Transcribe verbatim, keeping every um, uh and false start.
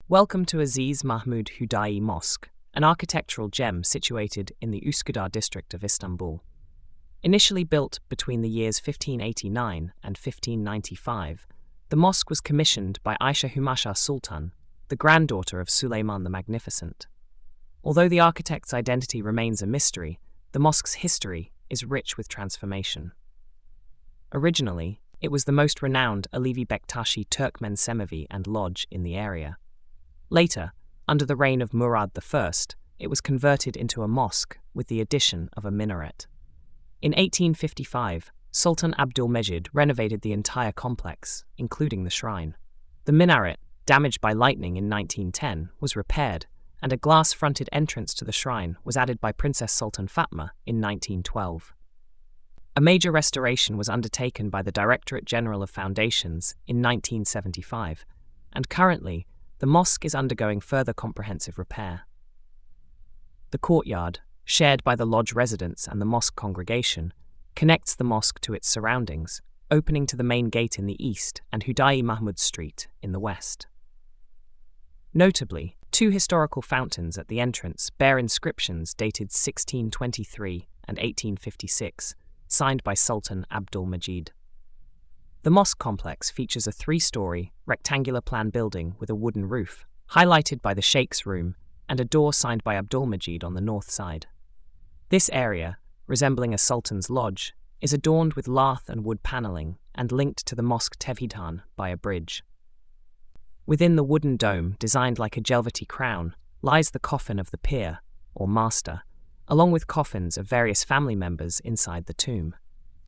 Welcome to Aziz Mahmud Hudayi Mosque, an architectural gem situated in the Üsküdar district of Istanbul. Initially built between the years fifteen eighty-nine and fifteen ninety-five, the mosque was commissioned by Aisha Humasha Sultan, the granddaughter of Suleiman the Magnificent. Although the architect's identity remains a mystery, the mosque's history is rich with transformation. Originally, it was the most renowned Alevi Bektashi Turkmen Semevi and lodge in the area. Later, under the reign of Murad the First, it was converted into a mosque with the addition of a minaret. In eighteen fifty-five, Sultan Abdülmecid renovated the entire complex, including the shrine. The minaret, damaged by lightning in nineteen ten, was repaired, and a glass-fronted entrance to the shrine was added by Princess Sultan Fatma in nineteen twelve. A major restoration was undertaken by the Directorate General of Foundations in nineteen seventy-five, and currently, the mosque is undergoing further comprehensive repair. The courtyard, shared by the lodge residents and the mosque congregation, connects the mosque to its surroundings, opening to the main gate in the east and Hudayi Mahmud Street in the west. Notably, two historical fountains at the entrance bear inscriptions dated sixteen twenty-three and eighteen fifty-six, signed by Sultan Abdülmecid. The mosque complex features a three-story, rectangular plan building with a wooden roof, highlighted by the Sheikh's Room and a door signed by Abdülmecid on the north side. This area, resembling a sultan's lodge, is adorned with lath and wood panelling and linked to the mosque Tevhidhan by a bridge. Within the wooden dome, designed like a Jelvati crown, lies the coffin of the pir, or master, along with coffins of various family members inside the tomb.